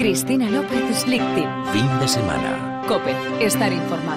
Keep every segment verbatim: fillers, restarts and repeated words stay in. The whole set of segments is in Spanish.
Cristina López Slichting. Fin de semana. COPE. Estar informado.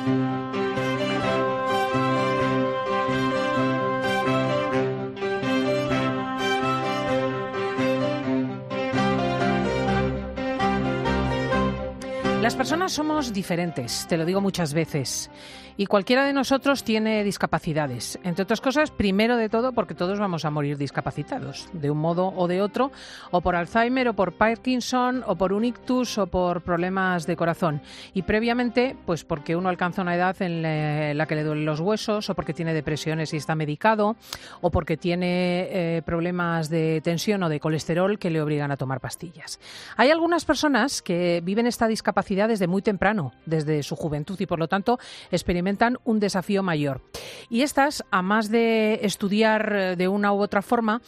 Las personas somos diferentes, te lo digo muchas veces, y cualquiera de nosotros tiene discapacidades. Entre otras cosas, primero de todo, porque todos vamos a morir discapacitados, de un modo o de otro, o por Alzheimer, o por Parkinson, o por un ictus, o por problemas de corazón. Y previamente, pues porque uno alcanza una edad en la que le duelen los huesos, o porque tiene depresiones y está medicado, o porque tiene eh, problemas de tensión o de colesterol que le obligan a tomar pastillas. Hay algunas personas que viven esta discapacidad desde muy temprano, desde su juventud, y por lo tanto experimentan un desafío mayor. Y estas, a más de estudiar de una u otra forma,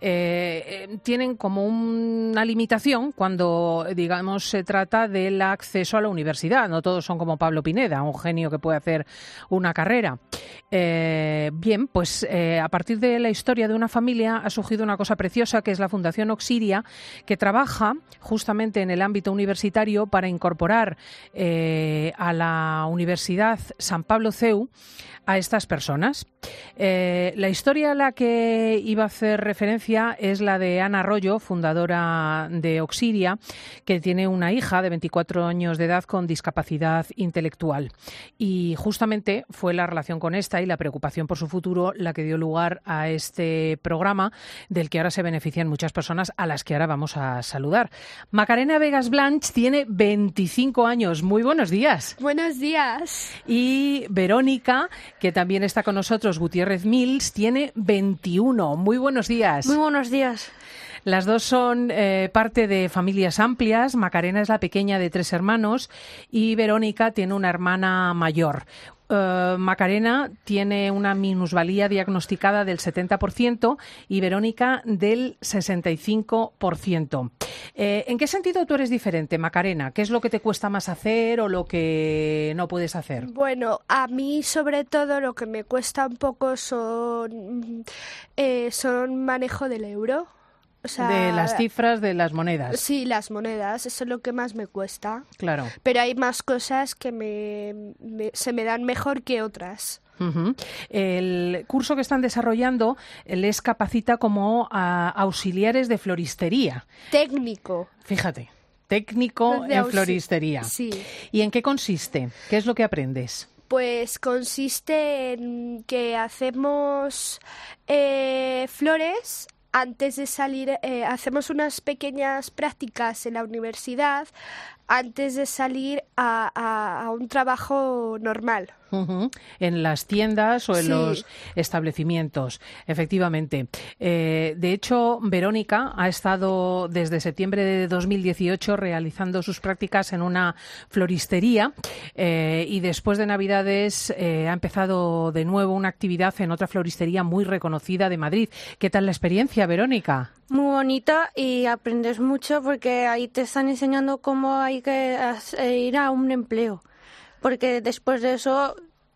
eh, tienen como una limitación cuando, digamos, se trata del acceso a la universidad. No todos son como Pablo Pineda, un genio que puede hacer una carrera. Eh, bien, pues eh, a partir de la historia de una familia ha surgido una cosa preciosa, que es la Fundación Oxiria, que trabaja justamente en el ámbito universitario para incorporar eh, a la Universidad San Pablo C E U a estas personas. Eh, la historia a la que iba a hacer referencia es la de Ana Arroyo, fundadora de Oxiria, que tiene una hija de veinticuatro años de edad con discapacidad intelectual. Y justamente fue la relación con esta y la preocupación por su futuro la que dio lugar a este programa, del que ahora se benefician muchas personas, a las que ahora vamos a saludar. Macarena Vegas Blanch tiene veinticinco años. Muy buenos días. Buenos días. Y Verónica, que también está con nosotros, Gutiérrez Mills, tiene veintiuno. Muy buenos días. Muy buenos días. Las dos son eh, parte de familias amplias. Macarena es la pequeña de tres hermanos y Verónica tiene una hermana mayor. Uh, Macarena tiene una minusvalía diagnosticada del setenta por ciento y Verónica del sesenta y cinco por ciento. Eh, ¿En qué sentido tú eres diferente, Macarena? ¿Qué es lo que te cuesta más hacer o lo que no puedes hacer? Bueno, a mí sobre todo lo que me cuesta un poco son, eh, son manejo del euro. O sea, de las cifras de las monedas. Sí, las monedas, eso es lo que más me cuesta. Claro. Pero hay más cosas que me, me, se me dan mejor que otras. Uh-huh. El curso que están desarrollando les capacita como a auxiliares de floristería. Técnico. Fíjate, técnico en floristería. Sí. ¿Y en qué consiste? ¿Qué es lo que aprendes? Pues consiste en que hacemos eh, flores. Antes de salir, eh, hacemos unas pequeñas prácticas en la universidad antes de salir a, a, a un trabajo normal. Uh-huh. En las tiendas o en sí. los establecimientos, efectivamente. Eh, de hecho, Verónica ha estado desde septiembre de dos mil dieciocho realizando sus prácticas en una floristería eh, y después de Navidades eh, ha empezado de nuevo una actividad en otra floristería muy reconocida de Madrid. ¿Qué tal la experiencia, Verónica? Muy bonita y aprendes mucho porque ahí te están enseñando cómo hay que ir a un empleo. Porque después de eso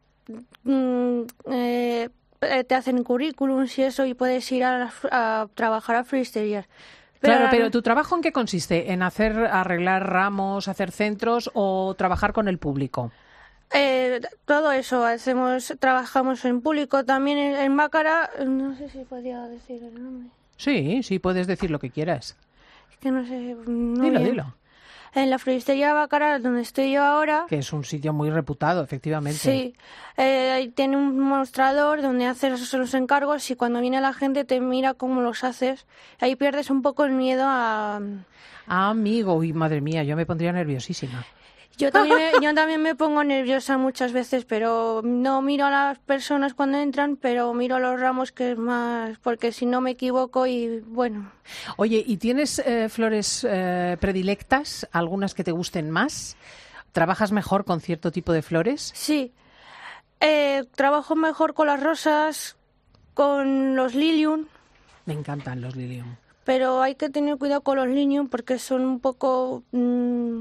mm, eh, te hacen currículums y eso y puedes ir a, a trabajar a floristerías. Pero claro, pero ¿tu trabajo en qué consiste? ¿En hacer arreglar ramos, hacer centros o trabajar con el público? Eh, todo eso, hacemos, trabajamos en público, también en, en Mácara, no sé si podía decir el nombre. Sí, sí, puedes decir lo que quieras. Es que no sé. No dilo, bien. dilo. En la floristería Baccarat, donde estoy yo ahora. Que es un sitio muy reputado, efectivamente. Sí. Eh, tiene un mostrador donde haces los encargos y cuando viene la gente te mira cómo los haces. Ahí pierdes un poco el miedo a. Ah, amigo, uy, madre mía, yo me pondría nerviosísima. Yo también, me, yo también me pongo nerviosa muchas veces, pero no miro a las personas cuando entran, pero miro a los ramos, que es más, porque si no me equivoco y bueno. Oye, ¿y tienes eh, flores eh, predilectas, algunas que te gusten más? ¿Trabajas mejor con cierto tipo de flores? Sí, eh, trabajo mejor con las rosas, con los lilium. Me encantan los lilium. Pero hay que tener cuidado con los lilium porque son un poco... Mmm,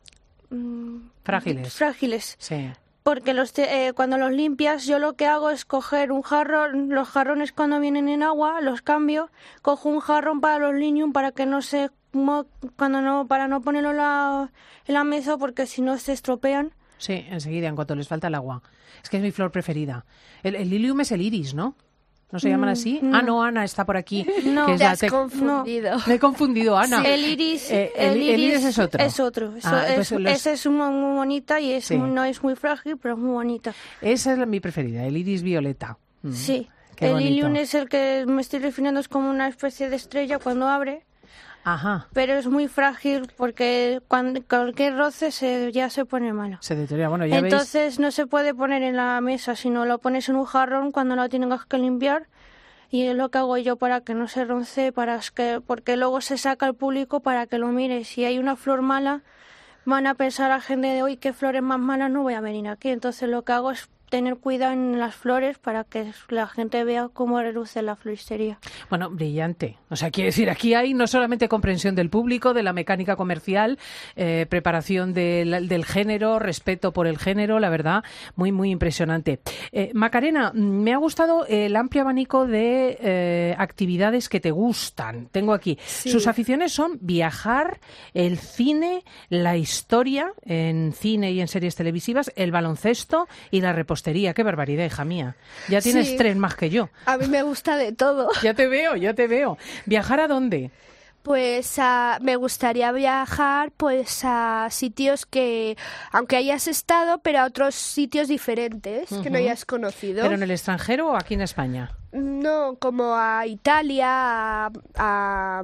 Frágiles. Frágiles. Sí. Porque los te, eh, cuando los limpias, yo lo que hago es coger un jarrón, los jarrones cuando vienen en agua, los cambio, cojo un jarrón para los linium para que no se mo- cuando no para no ponerlo en la, en la mesa porque si no se estropean. Sí, enseguida, en cuanto les falta el agua. Es que es mi flor preferida. El, el lilium es el iris, ¿no? ¿No se llaman así? Mm, Ah, no. no, Ana está por aquí. No. que es Te la has tec- confundido. Me he confundido, Ana. El iris, Eh, el, el- el iris iris es otro. Es otro. Eso Ah, es, pues los- Esa es muy, muy bonita y es Sí. muy- no es muy frágil, pero es muy bonita. Esa es la- mi preferida, el iris violeta. Mm, Sí. qué el bonito. lilium es el que me estoy refiriendo, es como una especie de estrella cuando abre, Ajá, pero es muy frágil porque cuando cualquier roce se, ya se pone malo. se deteriora. Bueno, ya Entonces no se puede poner en la mesa, sino lo pones en un jarrón cuando lo tengas que limpiar. Y es lo que hago yo para que no se ronce, para que, porque luego se saca al público para que lo mire. Si hay una flor mala, van a pensar a gente de hoy qué flores más malas, no voy a venir aquí. Entonces lo que hago es tener cuidado en las flores para que la gente vea cómo reluce la floristería. veis... Bueno, brillante. O sea, quiere decir, aquí hay no solamente comprensión del público, de la mecánica comercial, eh, preparación del, del género, respeto por el género, la verdad, muy, muy impresionante. Eh, Macarena, me ha gustado el amplio abanico de eh, actividades que te gustan. Tengo aquí. Sí. Sus aficiones son viajar, el cine, la historia en cine y en series televisivas, el baloncesto y la repostería. Qué barbaridad, hija mía. Ya tienes Sí. tres más que yo. A mí me gusta de todo. Ya te veo, ya te veo. ¿Viajar a dónde? Pues ah, me gustaría viajar pues a sitios que, aunque hayas estado, pero a otros sitios diferentes que no Ujú. hayas conocido. ¿Pero en el extranjero o aquí en España? No, como a Italia, a, a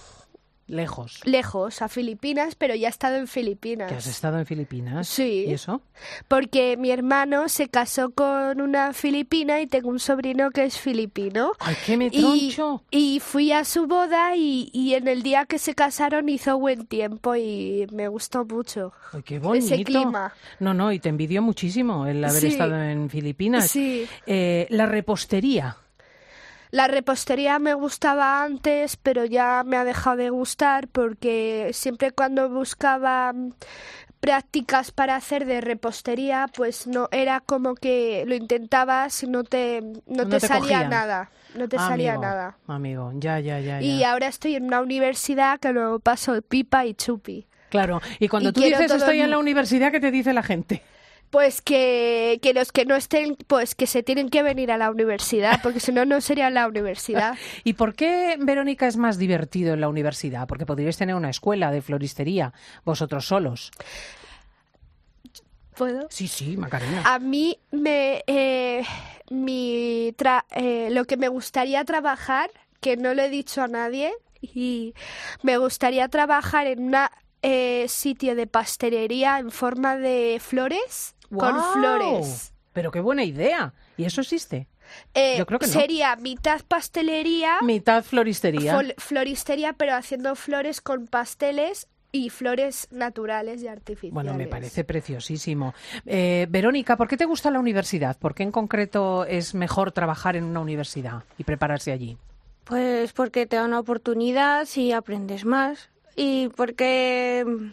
Lejos. lejos, a Filipinas, pero ya he estado en Filipinas. ¿Que has estado en Filipinas? Sí. ¿Y eso? Porque mi hermano se casó con una filipina y tengo un sobrino que es filipino. ¡Ay, qué me Y, troncho! y fui a su boda y, y en el día que se casaron hizo buen tiempo y me gustó mucho. ¡Ay, qué bonito! Ese clima. No, no, y te envidio muchísimo el haber Sí. estado en Filipinas. Sí. Eh, la repostería. La repostería me gustaba antes, pero ya me ha dejado de gustar porque siempre cuando buscaba mm, prácticas para hacer de repostería, pues no era como que lo intentabas y no te, no No te, te salía cogían. nada. No te salía Amigo, nada. Amigo, ya, ya, ya, ya. Y ahora estoy en una universidad que lo paso pipa y chupi. Claro, y cuando Y tú quiero dices todo estoy el- en la universidad, ¿qué te dice la gente? Pues que, que los que no estén, pues que se tienen que venir a la universidad, porque si no, no sería la universidad. ¿Y por qué, Verónica, es más divertido en la universidad? Porque podríais tener una escuela de floristería, vosotros solos. ¿Puedo? Sí, sí, Macarena. A mí me eh, mi tra- eh, lo que me gustaría trabajar, que no lo he dicho a nadie, y me gustaría trabajar en una eh, sitio de pastelería en forma de flores, con ¡Guau! flores. Pero qué buena idea. ¿Y eso existe? Eh, Yo creo que no. Sería mitad pastelería, Mitad floristería. fol- floristería, pero haciendo flores con pasteles y flores naturales y artificiales. Bueno, me parece preciosísimo. Eh, Verónica, ¿por qué te gusta la universidad? ¿Por qué en concreto es mejor trabajar en una universidad y prepararse allí? Pues porque te da una oportunidad y aprendes más. Y porque mm,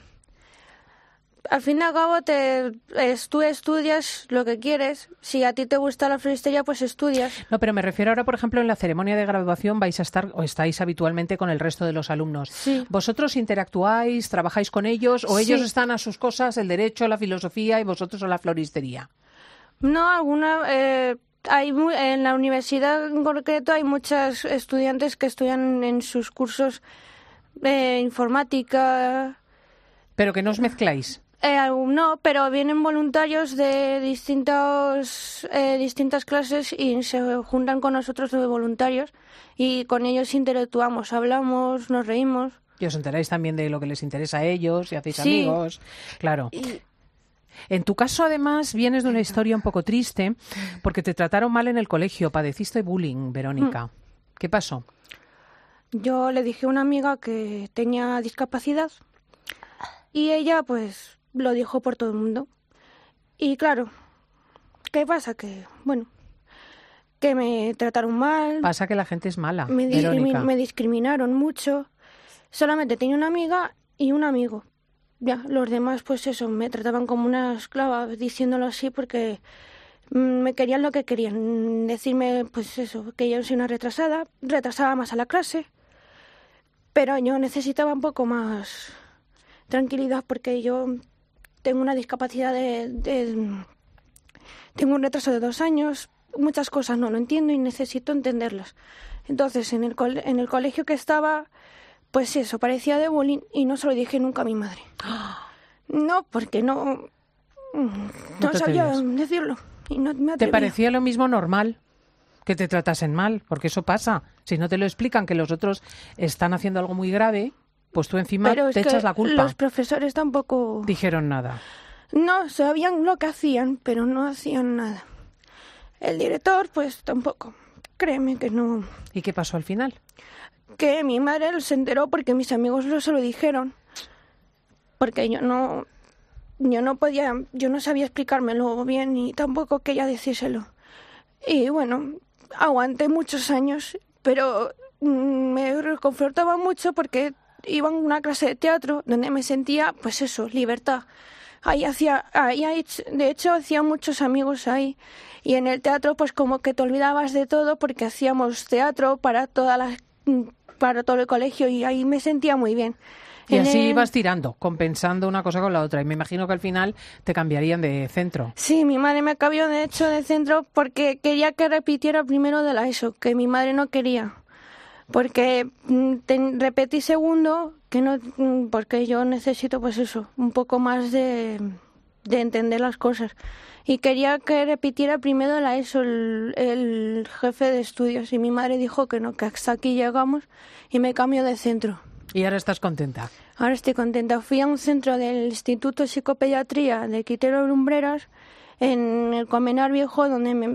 al fin y al cabo te, es- tú estudias lo que quieres. Si a ti te gusta la floristería, pues estudias. No, pero me refiero ahora, por ejemplo, en la ceremonia de graduación vais a estar o estáis habitualmente con el resto de los alumnos. Sí. ¿Vosotros interactuáis, trabajáis con ellos o ellos Sí. están a sus cosas, el derecho, la filosofía y vosotros a la floristería? No, alguna... eh, hay mu- en la universidad en concreto hay muchos estudiantes que estudian en sus cursos de informática. Pero que no os mezcláis. Eh, algún- no, pero vienen voluntarios de distintos, eh, distintas clases y se juntan con nosotros de voluntarios y con ellos interactuamos, hablamos, nos reímos. Y os enteráis también de lo que les interesa a ellos y hacéis Sí. amigos. Claro. En tu caso, además, vienes de una historia un poco triste porque te trataron mal en el colegio, padeciste bullying, Verónica. ¿Qué pasó? Yo le dije a una amiga que tenía discapacidad y ella pues lo dijo por todo el mundo. Y claro, ¿qué pasa? Que, bueno, que me trataron mal, Pasa que la gente es mala, me, discrimi- Verónica. me discriminaron mucho. Solamente tenía una amiga y un amigo. Ya, los demás pues eso, me trataban como una esclava, diciéndolo así porque mm, me querían lo que querían. Decirme pues eso, que yo soy una retrasada, retrasaba más a la clase. pero yo necesitaba un poco más tranquilidad porque yo tengo una discapacidad de, de tengo un retraso de dos años, muchas cosas no lo entiendo y necesito entenderlas. Entonces, en el, cole, en el colegio que estaba, pues eso, parecía de bullying y no se lo dije nunca a mi madre. No, porque no, no, no sabía decirlo. Y no me ¿Te parecía lo mismo normal que te tratasen mal? Porque eso pasa. Si no te lo explican que los otros están haciendo algo muy grave, pues tú encima Pero te es echas que la culpa. Los profesores tampoco dijeron nada. No, sabían lo que hacían, pero no hacían nada. El director, pues tampoco. Créeme que no. ¿Y qué pasó al final? Que mi madre se enteró porque mis amigos lo se lo dijeron. Porque yo no, yo no podía, yo no sabía explicármelo bien y tampoco quería decírselo. Y bueno, aguanté muchos años, pero me reconfortaba mucho porque iba a una clase de teatro donde me sentía, pues eso, libertad. Ahí hacía, ahí, de hecho, hacía muchos amigos ahí. Y en el teatro, pues como que te olvidabas de todo porque hacíamos teatro para toda la, para todo el colegio y ahí me sentía muy bien. Y en así el... ibas tirando, compensando una cosa con la otra. Y me imagino que al final te cambiarían de centro. Sí, mi madre me cambió de hecho de centro porque quería que repitiera primero de la ESO, que mi madre no quería. Porque te, repetí segundo, que no, porque yo necesito pues eso, un poco más de, de entender las cosas. Y quería que repitiera primero la ESO el, el jefe de estudios y mi madre dijo que no, que hasta aquí llegamos y me cambió de centro. ¿Y ahora estás contenta? Ahora estoy contenta. Fui a un centro del Instituto de Psicopediatría de Quintero Lumbreras en el Comenar Viejo donde me,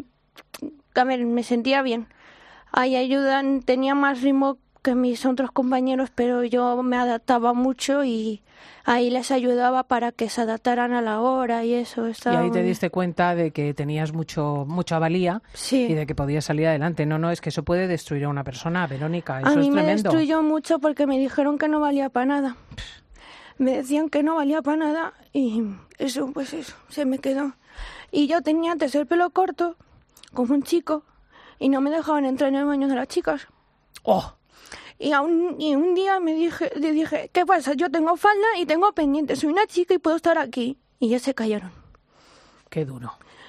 a ver, me sentía bien. Ahí ayudan, tenía más ritmo que mis otros compañeros, pero yo me adaptaba mucho y ahí les ayudaba para que se adaptaran a la hora y eso. Estaba y ahí te muy... diste cuenta de que tenías mucho mucha valía sí. y de que podías salir adelante. No, no, es que eso puede destruir a una persona, Verónica, eso a es mí tremendo. Me destruyó mucho porque me dijeron que no valía para nada. Me decían que no valía para nada y eso, pues eso, se me quedó. Y yo tenía antes el pelo corto, como un chico, y no me dejaban entrar en el baño de las chicas. ¡Oh! Y, a un, y un día me dije, le dije, ¿qué pasa? Yo tengo falda y tengo pendiente, soy una chica y puedo estar aquí. Y ya se callaron. Qué duro.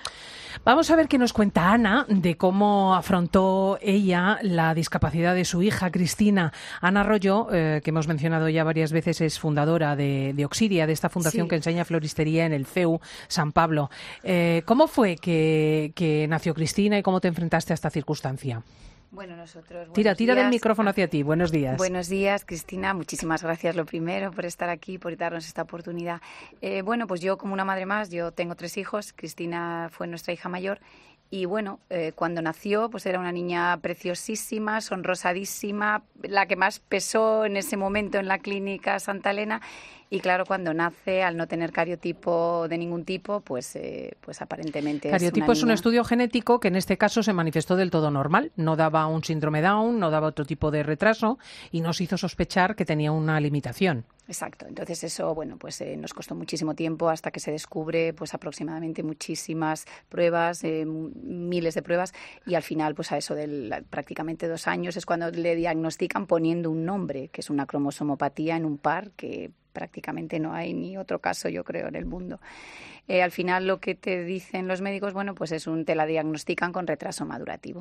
Vamos a ver qué nos cuenta Ana de cómo afrontó ella la discapacidad de su hija Cristina. Ana Arroyo, eh, que hemos mencionado ya varias veces, es fundadora de, de Oxidia, de esta fundación sí. que enseña floristería en el C E U San Pablo. Eh, ¿Cómo fue que, que nació Cristina y cómo te enfrentaste a esta circunstancia? Bueno, nosotros... Tira, tira días. del micrófono hacia ti. Buenos días. Buenos días, Cristina. Muchísimas gracias, lo primero, por estar aquí, por darnos esta oportunidad. Eh, bueno, pues yo como una madre más, yo tengo tres hijos. Cristina fue nuestra hija mayor. Y bueno, eh, cuando nació, pues era una niña preciosísima, sonrosadísima, la que más pesó en ese momento en la clínica Santa Elena. Y claro, cuando nace, al no tener cariotipo de ningún tipo, pues, eh, pues aparentemente cariotipo es, es un estudio genético que en este caso se manifestó del todo normal. No daba un síndrome Down, no daba otro tipo de retraso y nos hizo sospechar que tenía una limitación. Exacto. Entonces eso, bueno, pues eh, nos costó muchísimo tiempo hasta que se descubre, pues aproximadamente muchísimas pruebas, eh, miles de pruebas, y al final, pues a eso de prácticamente dos años es cuando le diagnostican poniendo un nombre, que es una cromosomopatía en un par que prácticamente no hay ni otro caso, yo creo, en el mundo. Eh, al final lo que te dicen los médicos, bueno, pues es un, te la diagnostican con retraso madurativo.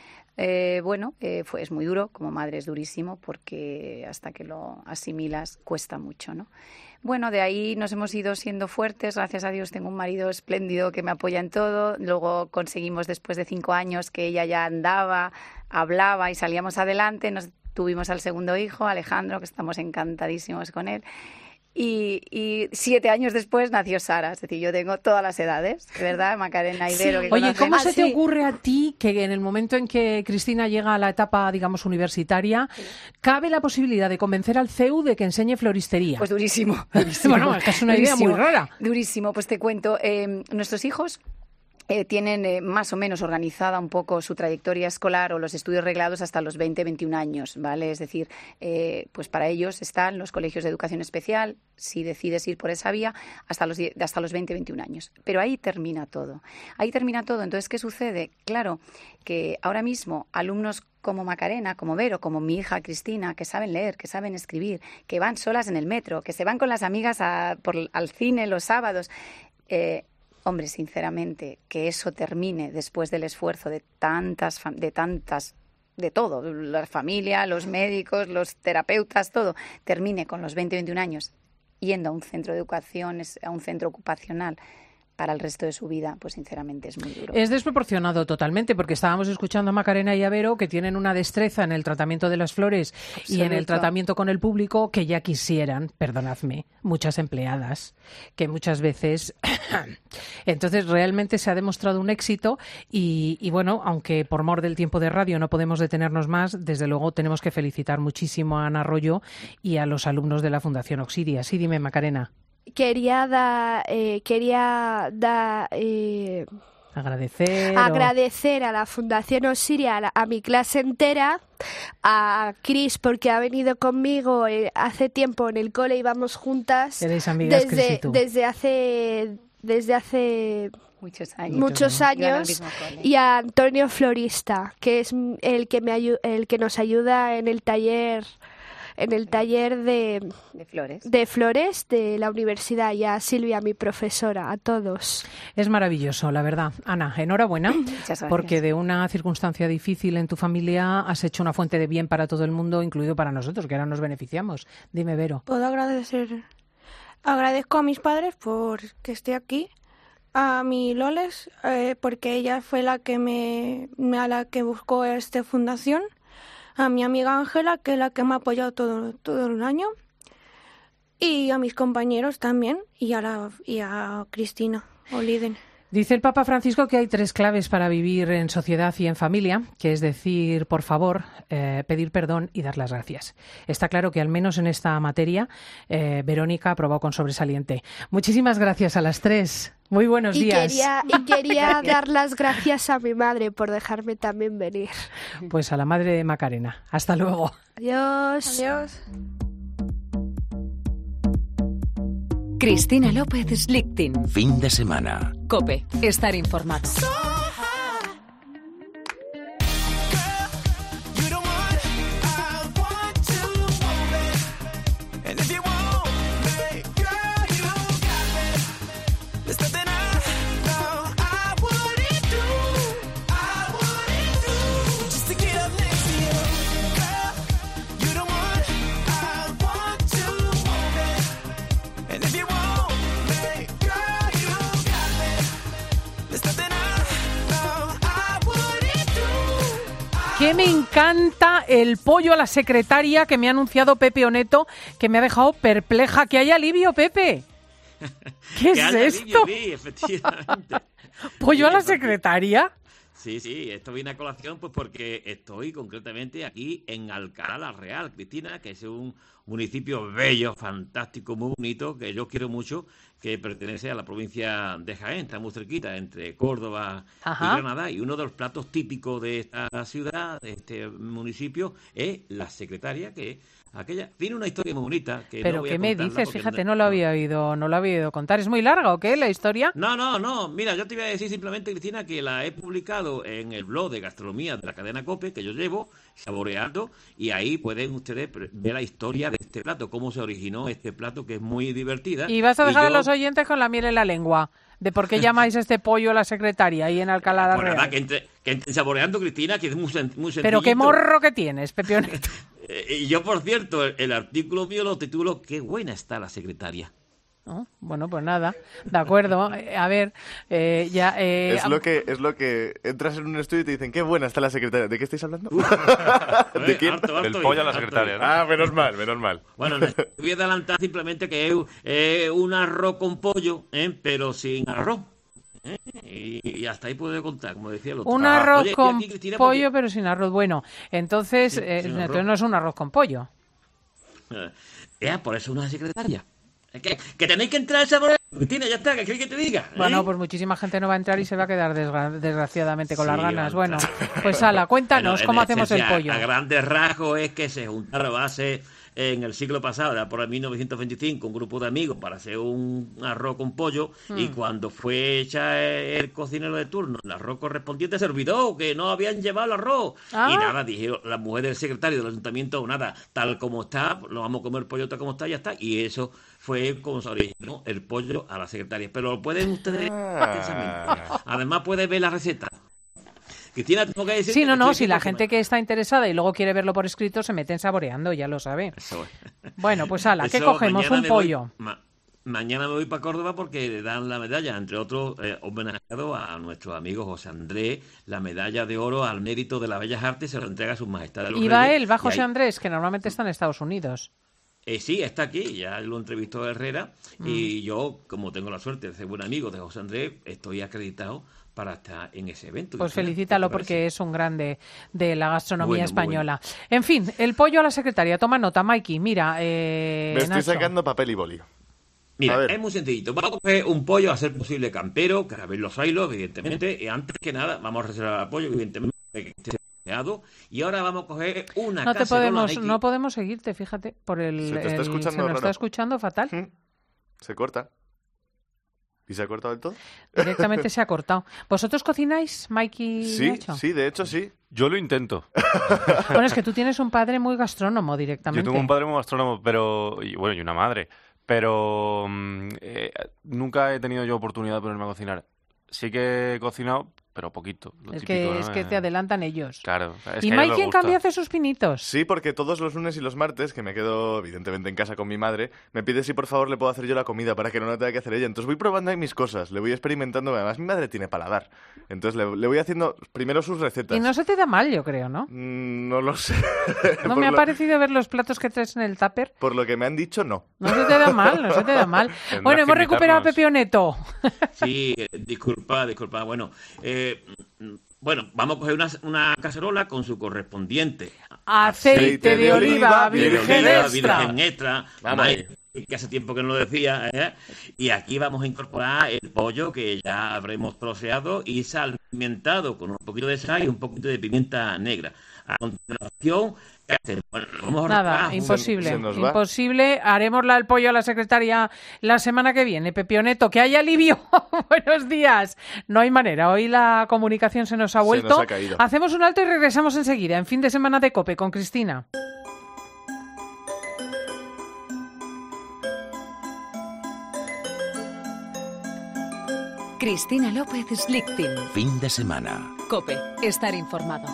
Eh, bueno, eh, fue, es muy duro, como madre es durísimo, porque hasta que lo asimilas cuesta mucho, ¿no? Bueno, de ahí nos hemos ido siendo fuertes, gracias a Dios tengo un marido espléndido que me apoya en todo, luego conseguimos después de cinco años que ella ya andaba, hablaba y salíamos adelante, nos tuvimos al segundo hijo, Alejandro, que estamos encantadísimos con él. Y, y siete años después nació Sara, es decir, yo tengo todas las edades, ¿verdad? Macarena Ibero. Sí. Que Oye, ¿cómo ah, se sí. te ocurre a ti que en el momento en que Cristina llega a la etapa, digamos, universitaria, sí. cabe la posibilidad de convencer al C E U de que enseñe floristería? Pues durísimo. durísimo. Bueno, es que es una durísimo. idea muy rara. Durísimo, pues te cuento. Eh, nuestros hijos... Eh, tienen eh, más o menos organizada un poco su trayectoria escolar o los estudios reglados hasta los veinte, veintiún años, ¿vale? Es decir, eh, pues para ellos están los colegios de educación especial, si decides ir por esa vía, hasta los, hasta los veinte, veintiún años. Pero ahí termina todo. Ahí termina todo. Entonces, ¿qué sucede? Claro, que ahora mismo alumnos como Macarena, como Vero, como mi hija Cristina, que saben leer, que saben escribir, que van solas en el metro, que se van con las amigas a, por, al cine los sábados, eh, hombre, sinceramente, que eso termine después del esfuerzo de tantas, de tantas, de todo, la familia, los médicos, los terapeutas, todo, termine con los veinte, veintiún años yendo a un centro de educación, a un centro ocupacional para el resto de su vida, pues sinceramente es muy duro. Es desproporcionado totalmente, porque estábamos escuchando a Macarena y a Vero, que tienen una destreza en el tratamiento de las flores Absoluto. Y en el tratamiento con el público que ya quisieran, perdonadme, muchas empleadas, que muchas veces... Entonces realmente se ha demostrado un éxito y, y bueno, aunque por mor del tiempo de radio no podemos detenernos más, desde luego tenemos que felicitar muchísimo a Ana Arroyo y a los alumnos de la Fundación Oxidia. Sí, dime, Macarena. Quería dar, eh, quería dar, eh, agradecer, agradecer o... a la Fundación Oxidia, a, la, a mi clase entera, a Cris porque ha venido conmigo eh, hace tiempo en el cole, íbamos juntas. ¿Eres amigas, desde, Cris y tú? desde hace, desde hace muchos años, muchos años y a Antonio Florista, que es el que me ayu- el que nos ayuda en el taller. en el taller de, de flores de flores de la universidad, y a Silvia, mi profesora, a todos. Es maravilloso, la verdad. Ana, enhorabuena, porque de una circunstancia difícil en tu familia has hecho una fuente de bien para todo el mundo, incluido para nosotros, que ahora nos beneficiamos. Dime, Vero. Puedo agradecer, agradezco a mis padres por que esté aquí, a mi Loles, eh, porque ella fue la que me, a la que buscó esta fundación, a mi amiga Ángela, que es la que me ha apoyado todo, todo el año, y a mis compañeros también, y a, la, y a Cristina Oliden. Dice el Papa Francisco que hay tres claves para vivir en sociedad y en familia, que es decir, por favor, eh, pedir perdón y dar las gracias. Está claro que al menos en esta materia, eh, Verónica aprobó con sobresaliente. Muchísimas gracias a las tres. Muy buenos y días. Quería, y quería dar las gracias a mi madre por dejarme también venir. Pues a la madre de Macarena. Hasta luego. Adiós. Adiós. Cristina López Lichtin. Fin de semana. COPE. Estar informado. Que me encanta el pollo a la secretaria que me ha anunciado Pepe Oneto, que me ha dejado perpleja. ¡Que hay alivio, Pepe! ¿Qué es esto? Alivio, sí, efectivamente. ¿Pollo sí, a la secretaria? Sí, sí, esto viene a colación pues porque estoy concretamente aquí en Alcalá la Real, Cristina, que es un municipio bello, fantástico, muy bonito, que yo quiero mucho, que pertenece a la provincia de Jaén, está muy cerquita, entre Córdoba Ajá. y Granada, y uno de los platos típicos de esta ciudad, de este municipio, es la secretaria, que aquella tiene una historia muy bonita. Que ¿Pero no voy qué a me contarla dices? porque Fíjate, no lo había oído, no lo había oído contar. ¿Es muy larga o qué, la historia? No, no, no. Mira, yo te iba a decir simplemente, Cristina, que la he publicado en el blog de gastronomía de la cadena COPE, que yo llevo, Saboreando, y ahí pueden ustedes ver la historia de este plato, cómo se originó este plato, que es muy divertida. Y vas a dejar yo... a los oyentes con la miel en la lengua de por qué llamáis este pollo a la secretaria ahí en Alcalá la Pues Real. nada, que entre, que entre Saboreando, Cristina, que es muy, sen- muy sencillito. Pero qué morro que tienes, Pepe Oneto. Eh, Y yo, por cierto, el, el artículo mío lo titulo "Qué buena está la secretaria". ¿No? Bueno, pues nada, de acuerdo. Eh, A ver, eh, ya... Eh, Es lo que es lo que entras en un estudio y te dicen, qué buena está la secretaria. ¿De qué estáis hablando? Joder, ¿De quién? harto, harto Del bien, pollo a la harto secretaria, bien. ¿no? Ah, menos mal, menos mal. Bueno, no, voy a adelantar simplemente que es eh, un arroz con pollo, ¿eh? pero sin arroz. ¿eh? Y, y hasta ahí puedo contar, como decía el otro. Un Ah, arroz oye, estoy con aquí, Cristina, pollo, porque- pero sin arroz. Bueno, entonces, Sí, eh, sin entonces arroz. no es un arroz con pollo. Eh, Ya, por eso una secretaria. Es Que, que tenéis que entrar a Saboreando. Cristina, ya está, ¿qué quieres que te diga? ¿Eh? Bueno, pues muchísima gente no va a entrar y se va a quedar desgra desgraciadamente con Sí, las ganas. va a Bueno, entrar. pues ala, cuéntanos Bueno, cómo en hacemos el esencia, pollo. A grandes rasgos es que se juntaron hace en el siglo pasado, era por el mil novecientos veinticinco, un grupo de amigos para hacer un arroz con pollo Hmm. y cuando fue hecha el cocinero de turno, el arroz correspondiente se olvidó que no habían llevado el arroz. Ah. Y nada, dijeron la mujer del secretario del ayuntamiento, nada, tal como está, lo vamos a comer pollo tal como está, ya está. Y eso fue como se originó el pollo a la secretaria. Pero lo pueden ustedes Ah. intensamente. Además pueden ver la receta. Cristina, tengo que decir Sí, que no, no, estoy si aquí la porque gente me- que está interesada y luego quiere verlo por escrito se meten saboreando, ya lo sabe. Eso es. Bueno, pues ala, ¿qué Eso, cogemos? mañana Un me voy- pollo. ma- mañana me voy para Córdoba porque le dan la medalla, entre otros, eh, homenajeado a nuestro amigo José Andrés, la medalla de oro al mérito de las bellas artes, se lo entrega a sus majestades los Y va reyes, él, va y José ahí- Andrés, que normalmente está en Estados Unidos. Eh, sí, está aquí, ya lo entrevistó Herrera, Mm. y yo, como tengo la suerte de ser buen amigo de José Andrés, estoy acreditado para estar en ese evento. Pues Cristina, felicítalo ¿qué te parece? porque es un grande de la gastronomía Bueno, muy española. En fin, el pollo a la secretaria. Toma nota, Mikey. Mira, eh, Me estoy Nacho. sacando papel y boli. Mira, A ver. es muy sencillito. Vamos a coger un pollo a ser posible campero, carabelos sailos, evidentemente. Y antes que nada, vamos a reservar el pollo, evidentemente, que esté seado. Y ahora vamos a coger una No te cacerola podemos, X. no podemos seguirte, fíjate, por el, Se te está el- escuchando se nos raro. está escuchando fatal. Mm. Se corta. ¿Y se ha cortado del todo? Directamente se ha cortado. ¿Vosotros cocináis, Mikey y Sí, Nacho? sí, de hecho sí. Yo lo intento. Bueno, es que tú tienes un padre muy gastrónomo Yo directamente. tengo un padre muy gastrónomo, pero y bueno, y una madre, pero mm, eh, nunca he tenido yo oportunidad de ponerme a cocinar. Sí que he cocinado, pero poquito. Lo Es típico, que, ¿no? es que Eh, te adelantan ellos. Claro. Es y que a ellos Mikey, les en gusta. cambio, hace sus pinitos. Sí, porque todos los lunes y los martes, que me quedo evidentemente en casa con mi madre, me pide si por favor le puedo hacer yo la comida para que no la tenga que hacer ella. Entonces voy probando ahí mis cosas, le voy experimentando. Además, mi madre tiene paladar. Entonces le, le voy haciendo primero sus recetas. Y no se te da mal, yo creo, ¿no? Mm, no lo sé. No por, me ha lo, parecido ver los platos que traes en el tupper. por lo que me han dicho, no. No se te da mal, no se te da mal. Tendrás Bueno, que hemos recuperado a invitarnos. Pepio Neto. Sí, eh, disculpa, disculpa. Bueno, eh, mm, bueno, vamos a coger una, una cacerola con su correspondiente Aceite de oliva virgen virgen oliva, extra. virgen extra, Vamos ahí. que hace tiempo que no lo decía, ¿eh? Y aquí vamos a incorporar el pollo que ya habremos troceado y salpimentado con un poquito de sal y un poquito de pimienta negra. A continuación, ¿qué hacemos? Bueno, vamos a Nada, reparar. imposible, se nos va. imposible. Haremos la el pollo a la secretaria la semana que viene. Pepio Neto, que haya alivio. Buenos días. No hay manera. Hoy la comunicación se nos ha Se vuelto. nos ha caído. Hacemos un alto y regresamos enseguida en fin de semana de COPE con Cristina. Cristina López Slichting. Fin de semana. COPE. Estar informado.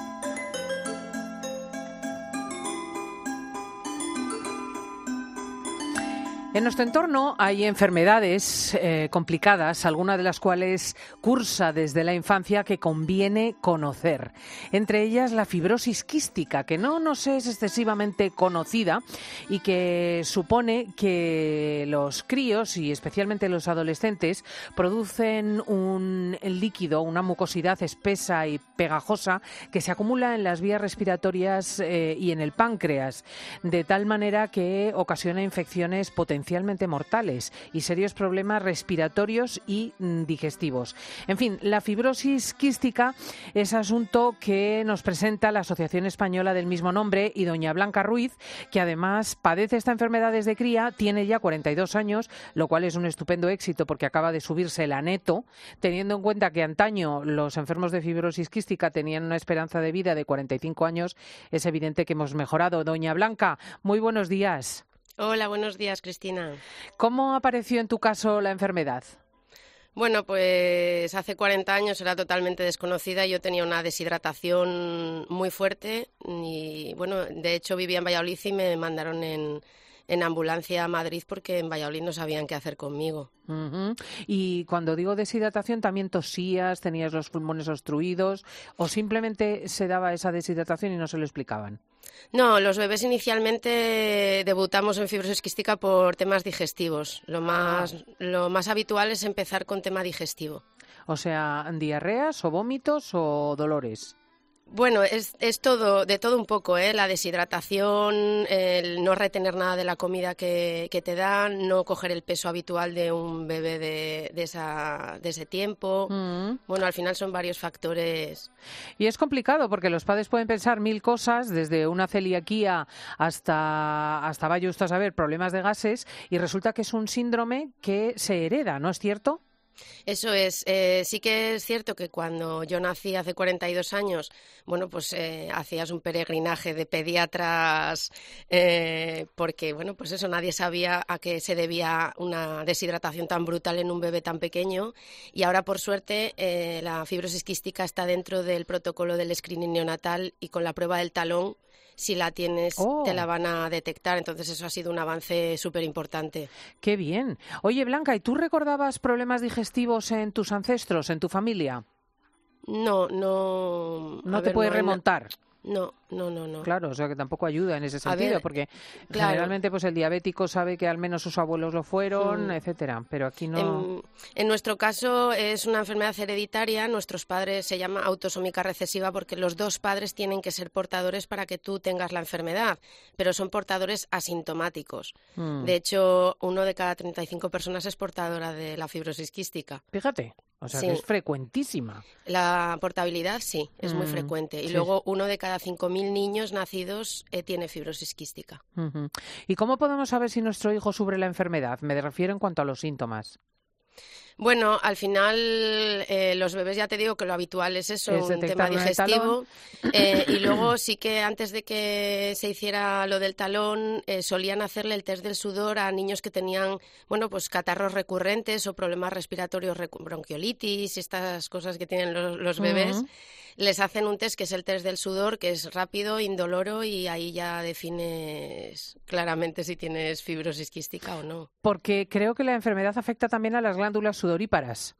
En nuestro entorno hay enfermedades eh, complicadas, algunas de las cuales cursa desde la infancia que conviene conocer. Entre ellas la fibrosis quística, que no nos es excesivamente conocida y que supone que los críos y especialmente los adolescentes producen un líquido, una mucosidad espesa y pegajosa que se acumula en las vías respiratorias eh, y en el páncreas, de tal manera que ocasiona infecciones potencialmente mortales y serios problemas respiratorios y mm, digestivos. En fin, la fibrosis quística es asunto que nos presenta la Asociación Española del mismo nombre y doña Blanca Ruiz, que además padece esta enfermedad desde cría, tiene ya cuarenta y dos años, lo cual es un estupendo éxito porque acaba de subirse el aneto, teniendo en cuenta que antaño los enfermos de fibrosis quística tenían una esperanza de vida de cuarenta y cinco años, es evidente que hemos mejorado. Doña Blanca, muy buenos días. Hola, buenos días, Cristina. ¿Cómo apareció en tu caso la enfermedad? Bueno, pues hace cuarenta años era totalmente desconocida. Yo tenía una deshidratación muy fuerte y, bueno, de hecho vivía en Valladolid y me mandaron en, en ambulancia a Madrid porque en Valladolid no sabían qué hacer conmigo. Uh-huh. Y cuando digo deshidratación, ¿también tosías, tenías los pulmones obstruidos o simplemente se daba esa deshidratación y no se lo explicaban? No, los bebés inicialmente debutamos en fibrosis quística por temas digestivos. Lo más, lo más habitual es empezar con tema digestivo. O sea, diarreas o vómitos o dolores. Bueno, es, es todo, de todo un poco, ¿eh? La deshidratación, el no retener nada de la comida que, que te dan, no coger el peso habitual de un bebé de, de, esa, de ese tiempo. Mm. Bueno, al final son varios factores. Y es complicado porque los padres pueden pensar mil cosas, desde una celiaquía hasta, hasta vaya usted a saber, problemas de gases, y resulta que es un síndrome que se hereda, ¿no es cierto? Eso es. Eh, sí que es cierto que cuando yo nací hace cuarenta y dos años, bueno, pues eh, hacías un peregrinaje de pediatras eh, porque, bueno, pues eso, nadie sabía a qué se debía una deshidratación tan brutal en un bebé tan pequeño. Y ahora, por suerte, eh, la fibrosis quística está dentro del protocolo del screening neonatal y con la prueba del talón, si la tienes, oh. te la van a detectar. Entonces eso ha sido un avance súper importante. ¡Qué bien! Oye, Blanca, ¿y tú recordabas problemas digestivos en tus ancestros, en tu familia? No, no... ¿No te ver, puedes no, remontar? No, no, no, no. Claro, o sea que tampoco ayuda en ese sentido, ver, porque claro. generalmente pues el diabético sabe que al menos sus abuelos lo fueron, mm. etcétera, pero aquí no... En, en nuestro caso es una enfermedad hereditaria, nuestros padres se llama autosómica recesiva porque los dos padres tienen que ser portadores para que tú tengas la enfermedad, pero son portadores asintomáticos. Mm. De hecho, uno de cada treinta y cinco personas es portadora de la fibrosis quística. Fíjate. O sea, sí. que es frecuentísima. La portabilidad sí, es mm, muy frecuente. Y sí. luego uno de cada cinco mil niños nacidos eh, tiene fibrosis quística. Uh-huh. ¿Y cómo podemos saber si nuestro hijo sufre la enfermedad? Me refiero en cuanto a los síntomas. Bueno, al final eh, los bebés, ya te digo que lo habitual es eso, es un tema digestivo. Eh, y luego sí que antes de que se hiciera lo del talón, eh, solían hacerle el test del sudor a niños que tenían, bueno, pues catarros recurrentes o problemas respiratorios, bronquiolitis, estas cosas que tienen los, los bebés. Uh-huh. Les hacen un test que es el test del sudor, que es rápido, indoloro, y ahí ya defines claramente si tienes fibrosis quística o no. Porque creo que la enfermedad afecta también a las glándulas sudoríparas.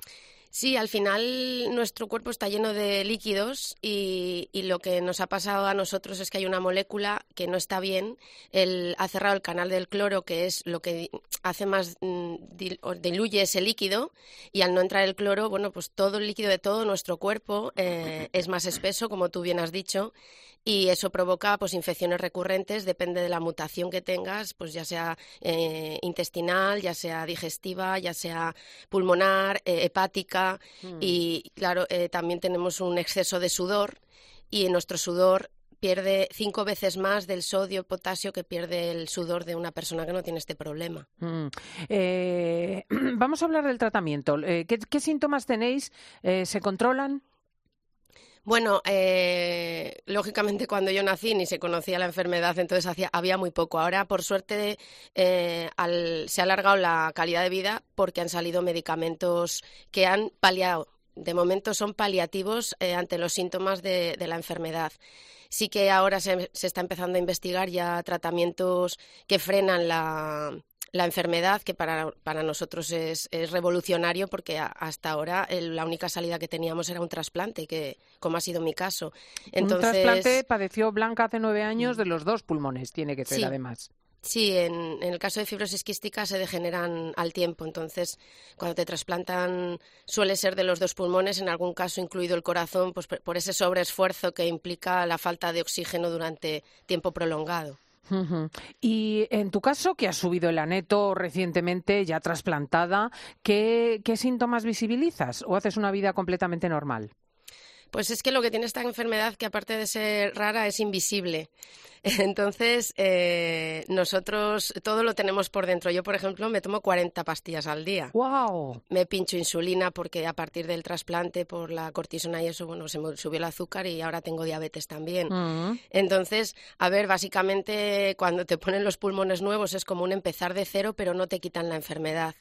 Sí, al final nuestro cuerpo está lleno de líquidos y, y lo que nos ha pasado a nosotros es que hay una molécula que no está bien. El, ha cerrado el canal del cloro, que es lo que hace más, dil, diluye ese líquido, y al no entrar el cloro, bueno, pues todo el líquido de todo nuestro cuerpo eh, es más espeso, como tú bien has dicho, y eso provoca pues infecciones recurrentes, depende de la mutación que tengas, pues ya sea eh, intestinal, ya sea digestiva, ya sea pulmonar, eh, hepática, mm. y claro, eh, también tenemos un exceso de sudor, y en nuestro sudor pierde cinco veces más del sodio y potasio que pierde el sudor de una persona que no tiene este problema. Mm. Eh, vamos a hablar del tratamiento. Eh, ¿qué, ¿Qué síntomas tenéis? Eh, ¿Se controlan? Bueno, eh, lógicamente cuando yo nací ni se conocía la enfermedad, entonces hacía, había muy poco. Ahora, por suerte, eh, al, se ha alargado la calidad de vida porque han salido medicamentos que han paliado. De momento son paliativos eh, ante los síntomas de, de la enfermedad. Sí que ahora se, se está empezando a investigar ya tratamientos que frenan la... la enfermedad, que para, para nosotros es, es revolucionario porque a, hasta ahora el, la única salida que teníamos era un trasplante, que como ha sido mi caso. Entonces, un trasplante padeció Blanca hace nueve años de los dos pulmones, tiene que ser, sí, además. Sí, en, en el caso de fibrosis quística se degeneran al tiempo, entonces cuando te trasplantan suele ser de los dos pulmones, en algún caso incluido el corazón, pues por ese sobreesfuerzo que implica la falta de oxígeno durante tiempo prolongado. Uh-huh. Y en tu caso, que has subido el aneto recientemente, ya trasplantada, ¿qué, qué síntomas visibilizas o haces una vida completamente normal? Pues es que lo que tiene esta enfermedad, que aparte de ser rara, es invisible. Entonces, eh, nosotros todo lo tenemos por dentro. Yo, por ejemplo, me tomo cuarenta pastillas al día. ¡Wow! Me pincho insulina porque a partir del trasplante, por la cortisona y eso, bueno, se me subió el azúcar y ahora tengo diabetes también. Uh-huh. Entonces, a ver, básicamente, cuando te ponen los pulmones nuevos es como un empezar de cero, pero no te quitan la enfermedad.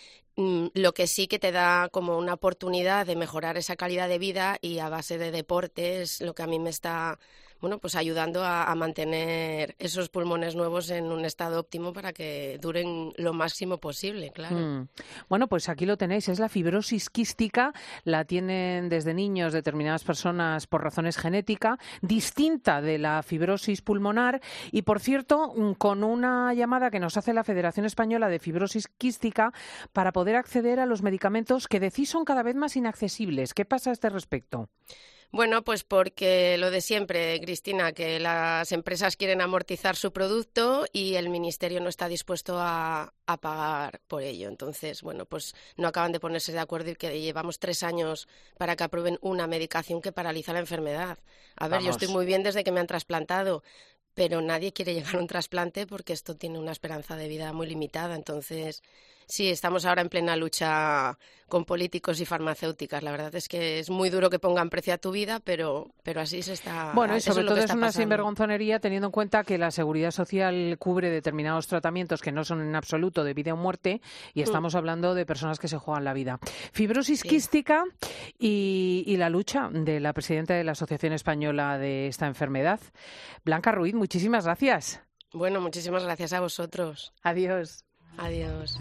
Lo que sí que te da como una oportunidad de mejorar esa calidad de vida, y a base de deporte es lo que a mí me está, bueno, pues ayudando a, a mantener esos pulmones nuevos en un estado óptimo para que duren lo máximo posible, claro. Mm. Bueno, pues aquí lo tenéis, es la fibrosis quística, la tienen desde niños determinadas personas por razones genéticas, distinta de la fibrosis pulmonar, y por cierto, con una llamada que nos hace la Federación Española de Fibrosis Quística para poder acceder a los medicamentos que de sí son cada vez más inaccesibles. ¿Qué pasa a este respecto? Bueno, pues porque lo de siempre, Cristina, que las empresas quieren amortizar su producto y el Ministerio no está dispuesto a, a pagar por ello. Entonces, bueno, pues no acaban de ponerse de acuerdo y que llevamos tres años para que aprueben una medicación que paraliza la enfermedad. A ver, Vamos. yo estoy muy bien desde que me han trasplantado, pero nadie quiere llegar a un trasplante porque esto tiene una esperanza de vida muy limitada. Entonces, sí, estamos ahora en plena lucha con políticos y farmacéuticas. La verdad es que es muy duro que pongan precio a tu vida, pero, pero así se está. Bueno, y sobre es todo es una pasando. sinvergonzonería teniendo en cuenta que la Seguridad Social cubre determinados tratamientos que no son en absoluto de vida o muerte y estamos mm. hablando de personas que se juegan la vida. Fibrosis sí. quística y, y la lucha de la presidenta de la Asociación Española de esta enfermedad. Blanca Ruiz, muchísimas gracias. Bueno, muchísimas gracias a vosotros. Adiós. Adiós.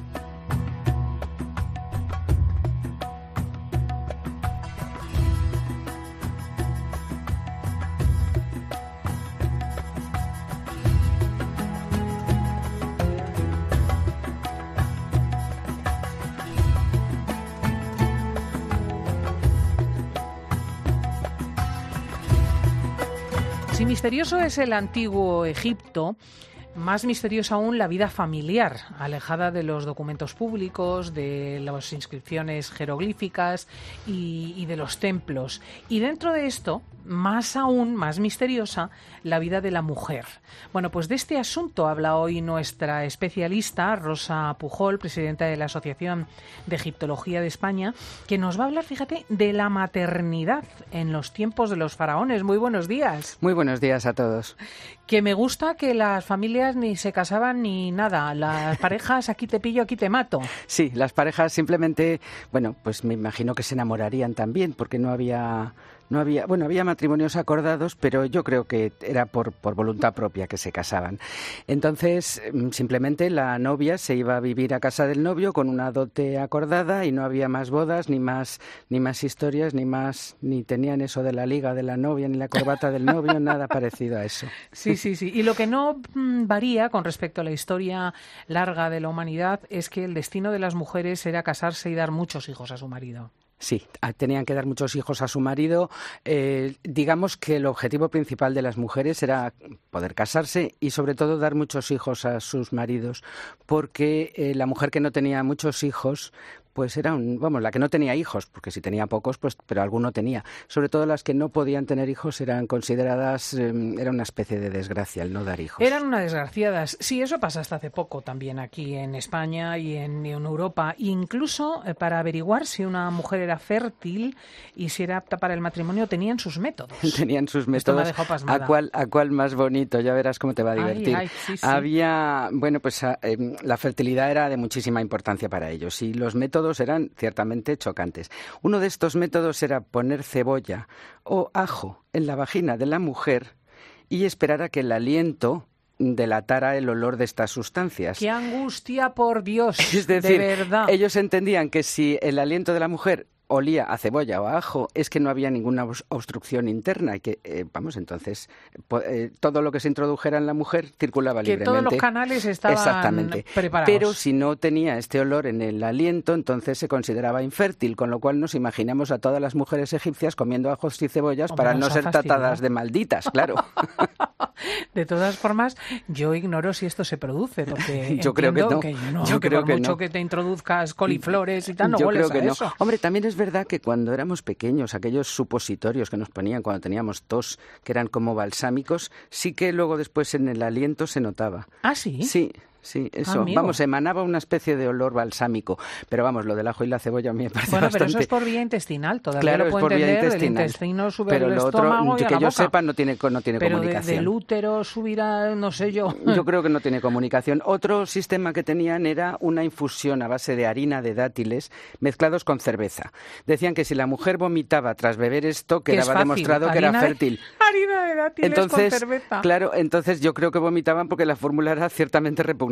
Si misterioso es el antiguo Egipto, más misteriosa aún la vida familiar, alejada de los documentos públicos, de las inscripciones jeroglíficas y, y de los templos. Y dentro de esto, más aún, más misteriosa, la vida de la mujer. Bueno, pues de este asunto habla hoy nuestra especialista, Rosa Pujol, presidenta de la Asociación de Egiptología de España, que nos va a hablar, fíjate, de la maternidad en los tiempos de los faraones. Muy buenos días. Muy buenos días a todos. Que me gusta que las familias ni se casaban ni nada. Las parejas, aquí te pillo, aquí te mato. Sí, las parejas simplemente, bueno, pues me imagino que se enamorarían también, porque no había... No había, bueno, había matrimonios acordados, pero yo creo que era por, por voluntad propia que se casaban. Entonces, simplemente la novia se iba a vivir a casa del novio con una dote acordada y no había más bodas, ni más, ni más historias, ni más, ni tenían eso de la liga de la novia, ni la corbata del novio, nada parecido a eso. Sí, sí, sí. Y lo que no mmm, varía con respecto a la historia larga de la humanidad es que el destino de las mujeres era casarse y dar muchos hijos a su marido. Sí, tenían que dar muchos hijos a su marido. Eh, digamos que el objetivo principal de las mujeres era poder casarse y sobre todo dar muchos hijos a sus maridos, porque eh, la mujer que no tenía muchos hijos, pues era un, vamos, la que no tenía hijos, porque si tenía pocos, pues, pero alguno tenía. Sobre todo las que no podían tener hijos eran consideradas, eh, era una especie de desgracia el no dar hijos. Eran unas desgraciadas. Sí, eso pasa hasta hace poco también aquí en España y en, en Europa. Incluso eh, para averiguar si una mujer era fértil y si era apta para el matrimonio, tenían sus métodos. Tenían sus métodos. Esto me ha dejado pasmada. ¿A cuál, a cuál más bonito? Ya verás cómo te va a divertir. Ay, ay, sí, sí. Había, bueno, pues eh, la fertilidad era de muchísima importancia para ellos y los métodos eran ciertamente chocantes. Uno de estos métodos era poner cebolla o ajo en la vagina de la mujer y esperar a que el aliento delatara el olor de estas sustancias. ¡Qué angustia, por Dios! Es decir, de verdad. Ellos entendían que si el aliento de la mujer olía a cebolla o a ajo, es que no había ninguna obstrucción interna y que, eh, vamos, entonces eh, todo lo que se introdujera en la mujer circulaba que libremente. Que todos los canales estaban Exactamente. preparados. Pero si no tenía este olor en el aliento, entonces se consideraba infértil, con lo cual nos imaginamos a todas las mujeres egipcias comiendo ajos y cebollas Hombre, para no ser fastidiar. tratadas de malditas, claro. De todas formas, yo ignoro si esto se produce, porque yo creo que no. Que no yo que creo por que mucho no. que te introduzcas coliflores y tal, no yo hueles creo que a no. eso. Hombre, también es verdad que cuando éramos pequeños, aquellos supositorios que nos ponían cuando teníamos tos, que eran como balsámicos, sí que luego después en el aliento se notaba. ¿Ah, sí? Sí. Sí, eso. Amigo. Vamos, emanaba una especie de olor balsámico. Pero vamos, lo del ajo y la cebolla a mí me parece bueno, bastante... Bueno, pero eso es por vía intestinal, todavía claro, lo puedo es por entender, vía intestinal. El intestino sube pero al lo estómago otro, y a que la yo boca. sepa, no tiene, no tiene pero comunicación. Pero del útero subirá, no sé yo. Yo creo que no tiene comunicación. Otro sistema que tenían era una infusión a base de harina de dátiles mezclados con cerveza. Decían que si la mujer vomitaba tras beber esto, quedaba demostrado que era fértil. De, harina de dátiles entonces, con cerveza. Claro, entonces yo creo que vomitaban porque la fórmula era ciertamente repugnante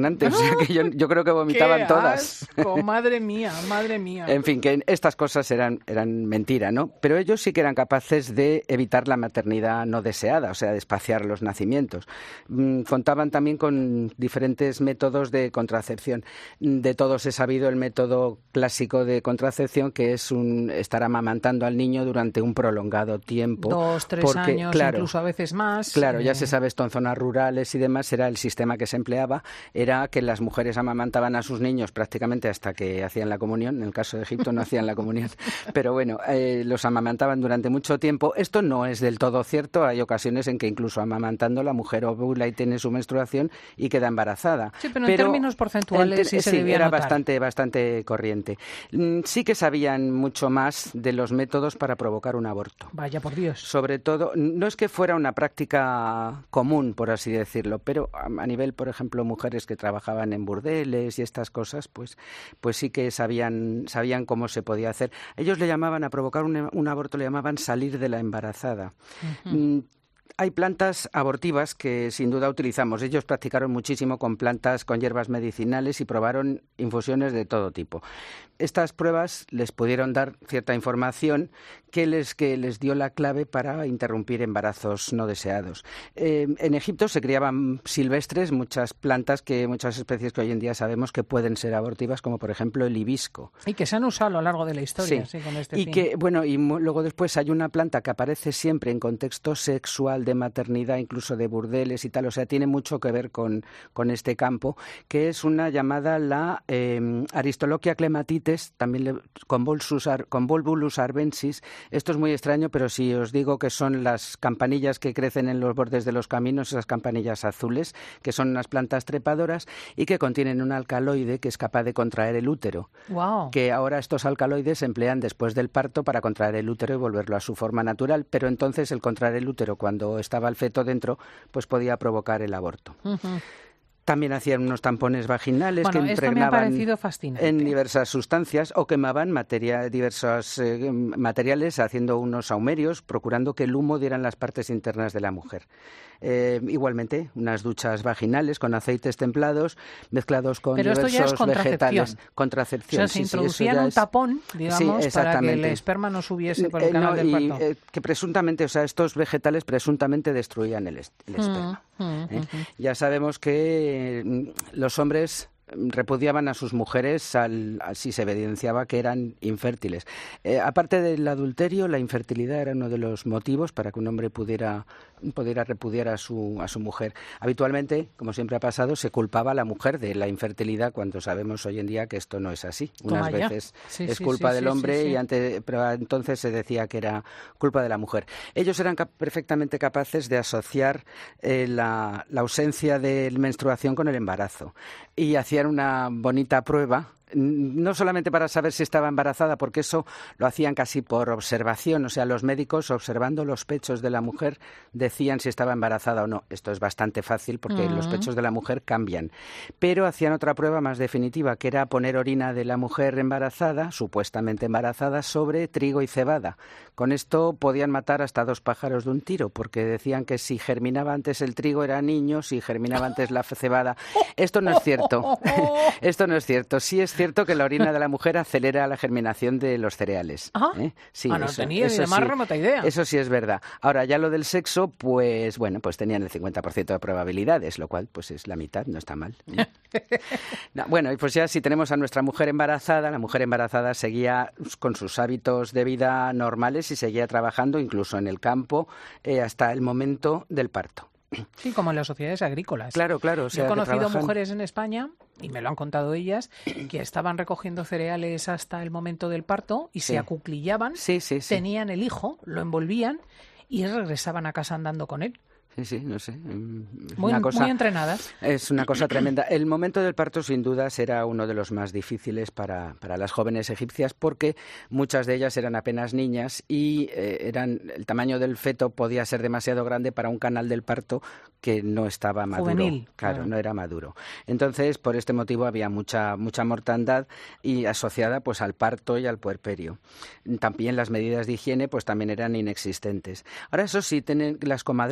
repugnante, o sea que yo, yo creo que vomitaban ¡Qué todas. asco! Madre mía, madre mía. En fin, que estas cosas eran, eran mentira, ¿no? Pero ellos sí que eran capaces de evitar la maternidad no deseada, o sea, de espaciar los nacimientos. Mm, contaban también con diferentes métodos de contracepción. De todos he sabido el método clásico de contracepción, que es un, estar amamantando al niño durante un prolongado tiempo. Dos, tres porque, años, claro, incluso a veces más. Claro, eh... ya se sabe esto en zonas rurales y demás, era el sistema que se empleaba, era que las mujeres amamantaban a sus niños prácticamente hasta que hacían la comunión. En el caso de Egipto no hacían la comunión, pero bueno, eh, los amamantaban durante mucho tiempo. Esto no es del todo cierto, hay ocasiones en que incluso amamantando la mujer ovula y tiene su menstruación y queda embarazada. Sí, pero en pero términos porcentuales en, sí se sí, debía era notar. bastante, bastante corriente. Sí que sabían mucho más de los métodos para provocar un aborto. Vaya por Dios. Sobre todo, no es que fuera una práctica común, por así decirlo, pero a, a nivel, por ejemplo, mujeres que trabajaban en burdeles y estas cosas, pues, pues sí que sabían, sabían cómo se podía hacer. Ellos le llamaban, a provocar un, un aborto, le llamaban salir de la embarazada. Uh-huh. Mm, Hay plantas abortivas que sin duda utilizamos. Ellos practicaron muchísimo con plantas, con hierbas medicinales y probaron infusiones de todo tipo. Estas pruebas les pudieron dar cierta información que les, que les dio la clave para interrumpir embarazos no deseados. Eh, en Egipto se criaban silvestres muchas plantas, que muchas especies que hoy en día sabemos que pueden ser abortivas, como por ejemplo el hibisco. Y que se han usado a lo largo de la historia. Sí, sí con este y fin. que, bueno, y luego después hay una planta que aparece siempre en contexto sexual, de maternidad, incluso de burdeles y tal, o sea, tiene mucho que ver con, con este campo, que es una llamada la eh, Aristolochia clematites, también le, Convolvulus, ar, Convolvulus arvensis. Esto es muy extraño, pero si os digo que son las campanillas que crecen en los bordes de los caminos, esas campanillas azules, que son unas plantas trepadoras y que contienen un alcaloide que es capaz de contraer el útero. Wow. Que ahora estos alcaloides se emplean después del parto para contraer el útero y volverlo a su forma natural, pero entonces el contraer el útero cuando estaba el feto dentro, pues podía provocar el aborto. Uh-huh. También hacían unos tampones vaginales bueno, que impregnaban en diversas sustancias o quemaban materia, diversos eh, materiales haciendo unos saumerios, procurando que el humo diera en las partes internas de la mujer. Eh, igualmente, unas duchas vaginales con aceites templados mezclados con Pero diversos esto ya es contracepción. vegetales. Contracepción. O sea, se sí, introducían sí, un es... tapón, digamos, sí, para que el esperma no subiese por el eh, canal no, del y, parto. Eh, que presuntamente, o sea, estos vegetales presuntamente destruían el, est- el esperma. Mm, mm, ¿eh? mm. Ya sabemos que eh, los hombres repudiaban a sus mujeres al, si se evidenciaba que eran infértiles. Eh, aparte del adulterio, la infertilidad era uno de los motivos para que un hombre pudiera, pudiera repudiar a su, a su mujer. Habitualmente, como siempre ha pasado, se culpaba a la mujer de la infertilidad cuando sabemos hoy en día que esto no es así. Unas Toma ya. veces Sí, es sí, culpa sí, del sí, hombre sí, sí. y antes, pero entonces se decía que era culpa de la mujer. Ellos eran cap- perfectamente capaces de asociar eh, la, la ausencia de menstruación con el embarazo y hacían una bonita prueba, no solamente para saber si estaba embarazada, porque eso lo hacían casi por observación, o sea, los médicos observando los pechos de la mujer decían si estaba embarazada o no. Esto es bastante fácil porque uh-huh. los pechos de la mujer cambian, pero hacían otra prueba más definitiva, que era poner orina de la mujer embarazada, supuestamente embarazada, sobre trigo y cebada. Con esto podían matar hasta dos pájaros de un tiro, porque decían que si germinaba antes el trigo era niño, si germinaba antes la cebada. Esto no es cierto. Esto no es cierto. Sí es cierto cierto que la orina de la mujer acelera la germinación de los cereales. Ah, ¿eh? Sí, ah no eso, tenía eso ni la más sí, remota idea. Eso sí es verdad. Ahora, ya lo del sexo, pues bueno, pues tenían el cincuenta por ciento de probabilidades, lo cual pues es la mitad, no está mal. ¿eh? No, bueno, y pues ya si tenemos a nuestra mujer embarazada, la mujer embarazada seguía con sus hábitos de vida normales y seguía trabajando incluso en el campo eh, hasta el momento del parto. Sí, como en las sociedades agrícolas. Claro, claro. O sea, Yo he conocido trabajan... mujeres en España, y me lo han contado ellas, que estaban recogiendo cereales hasta el momento del parto y sí. se acuclillaban, sí, sí, sí. tenían el hijo, lo envolvían y regresaban a casa andando con él. Sí, sí, no sé. Es Muy, una cosa, muy entrenadas. Es una cosa tremenda. El momento del parto, sin duda, será uno de los más difíciles para, para las jóvenes egipcias porque muchas de ellas eran apenas niñas y eh, eran el tamaño del feto podía ser demasiado grande para un canal del parto que no estaba maduro. Juvenil. Claro, claro, no era maduro. Entonces, por este motivo había mucha mucha mortandad y asociada pues al parto y al puerperio. También las medidas de higiene pues también eran inexistentes. Ahora, eso sí, tienen las comadronas, las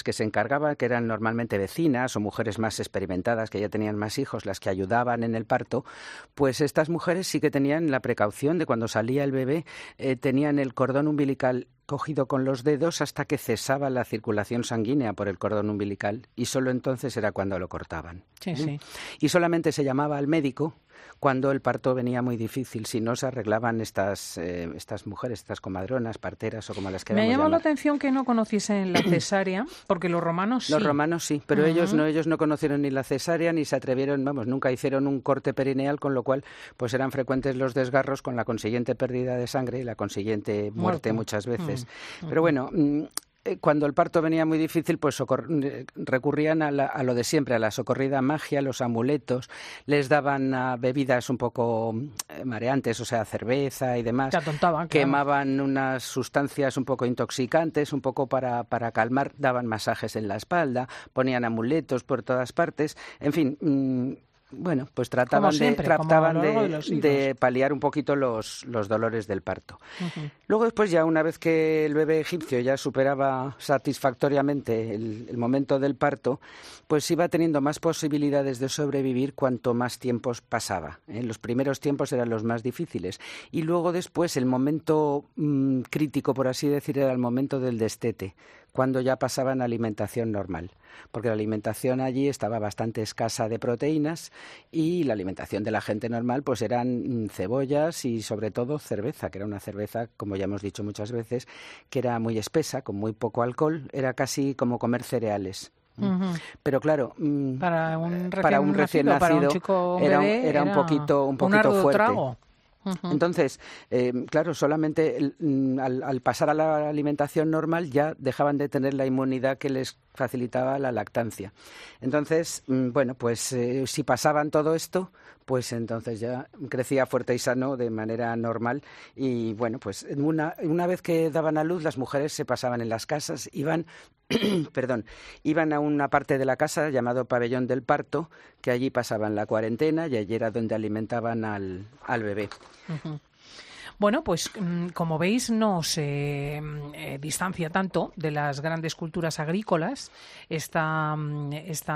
que se encargaban, que eran normalmente vecinas o mujeres más experimentadas, que ya tenían más hijos, las que ayudaban en el parto, pues estas mujeres sí que tenían la precaución de cuando salía el bebé, eh, tenían el cordón umbilical cogido con los dedos hasta que cesaba la circulación sanguínea por el cordón umbilical y solo entonces era cuando lo cortaban. Sí, ¿eh? sí. Y solamente se llamaba al médico cuando el parto venía muy difícil, si no se arreglaban estas, eh, estas mujeres, estas comadronas, parteras o como las queramos Me ha llamado la llamar. atención que no conociesen la cesárea, porque los romanos sí. Los romanos sí, pero Uh-huh. ellos no, ellos no conocieron ni la cesárea ni se atrevieron, vamos, nunca hicieron un corte perineal, con lo cual pues eran frecuentes los desgarros con la consiguiente pérdida de sangre y la consiguiente muerte Muerto. muchas veces. Mm. Pero bueno, mm, eh, cuando el parto venía muy difícil, pues socor- eh, recurrían a, la- a lo de siempre, a la socorrida magia, los amuletos, les daban ah, bebidas un poco eh, mareantes, o sea, cerveza y demás. Te atontaban, claro. Quemaban unas sustancias un poco intoxicantes, un poco para, para calmar, daban masajes en la espalda, ponían amuletos por todas partes, en fin. Mmm, bueno, pues trataban, Como siempre, de, como trataban a lo largo de, de los siglos. de paliar un poquito los, los dolores del parto. Uh-huh. Luego después ya una vez que el bebé egipcio ya superaba satisfactoriamente el, el momento del parto, pues iba teniendo más posibilidades de sobrevivir cuanto más tiempos pasaba. En los primeros tiempos eran los más difíciles y luego después el momento mmm, crítico, por así decir, era el momento del destete, cuando ya pasaban a alimentación normal, porque la alimentación allí estaba bastante escasa de proteínas y la alimentación de la gente normal pues eran mm, cebollas y sobre todo cerveza, que era una cerveza, como ya hemos dicho muchas veces, que era muy espesa, con muy poco alcohol, era casi como comer cereales. Uh-huh. Pero claro, mm, Para un recién, para un recién nacido, para un nacido chico era, un- bebé, era un poquito, un un poquito arduo fuerte. trago. Uh-huh. Entonces, eh, claro, solamente el- mm, al, al pasar a la alimentación normal ya dejaban de tener la inmunidad que les facilitaba la lactancia. Entonces, mm, bueno, pues eh, si pasaban todo esto, pues entonces ya crecía fuerte y sano de manera normal y bueno, pues una, una vez que daban a luz las mujeres se pasaban en las casas, iban perdón, iban a una parte de la casa llamado pabellón del parto, que allí pasaban la cuarentena y allí era donde alimentaban al, al bebé. Uh-huh. Bueno, pues mm, como veis no se mm, eh, distancia tanto de las grandes culturas agrícolas esta, mm,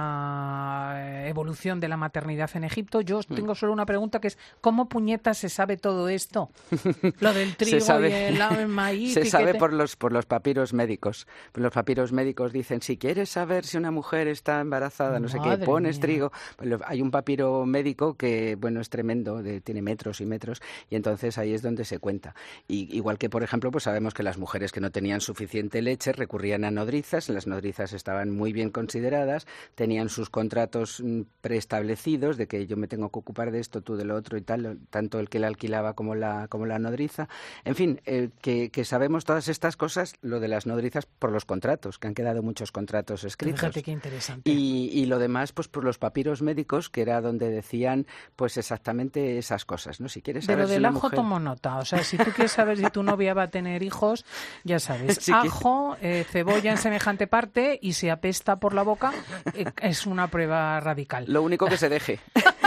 esta eh, evolución de la maternidad en Egipto. Yo tengo solo una pregunta que es ¿cómo puñetas se sabe todo esto? Lo del trigo Se sabe, y el, el maíz. se y que sabe te- por los por los papiros médicos. Los papiros médicos dicen, si quieres saber si una mujer está embarazada, no sé qué, Madre pones mía. trigo. Pues lo- hay un papiro médico que, bueno, es tremendo, de- tiene metros y metros, y entonces ahí es donde se cuenta. Y, igual que, por ejemplo, pues sabemos que las mujeres que no tenían suficiente leche recurrían a nodrizas, las nodrizas estaban muy bien consideradas, tenían sus contratos mm, preestablecidos de que yo me tengo que ocupar de esto, tú de lo otro y tal, tanto el que la alquilaba como la, como la nodriza. En fin, eh, que, que sabemos todas estas cosas, lo de las nodrizas por los contratos, que han quedado muchos contratos escritos. Fíjate qué interesante. Y, y lo demás, pues por los papiros médicos, que era donde decían pues exactamente esas cosas, ¿no? Si quieres De saber lo si del una ajo mujer... tomo nota. O sea, si tú quieres saber si tu novia va a tener hijos, ya sabes, Si quieres. ajo, eh, cebolla en semejante parte y si apesta por la boca, eh, es una prueba radical. Lo único que se deje.